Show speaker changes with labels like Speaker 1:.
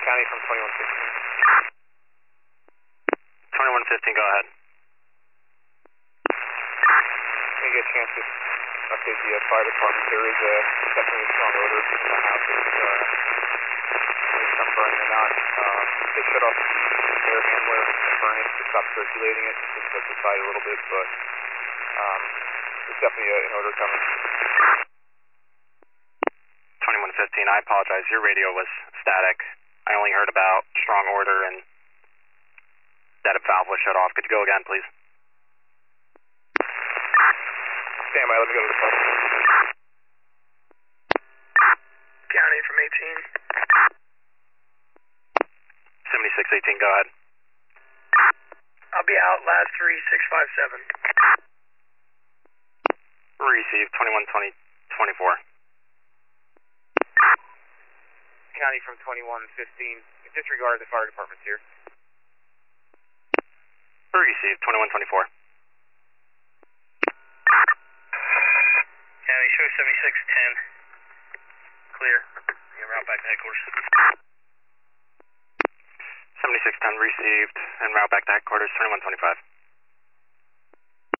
Speaker 1: County from 2115.
Speaker 2: 2115, go ahead.
Speaker 1: Can you get a chance to update the fire department? There is definitely a strong odor from the house. There's some burning or not. They shut off the air handler in the furnace to stop circulating it. It seems to subside a little bit, but there's definitely an odor coming.
Speaker 2: 2115, I apologize. Your radio was static. I only heard about strong odor and that a valve was shut off. Could you go again, please?
Speaker 1: Stand by, let me go to the phone.
Speaker 3: County from 18.
Speaker 2: 7618, go ahead.
Speaker 3: I'll be out last 3657.
Speaker 2: Received, 2120-24.
Speaker 1: County from 2115. Disregard the fire department's here.
Speaker 2: Received, 2124.
Speaker 3: County, show 7610. Clear. You're route back to headquarters.
Speaker 2: 7610 received and route back to headquarters, 2125.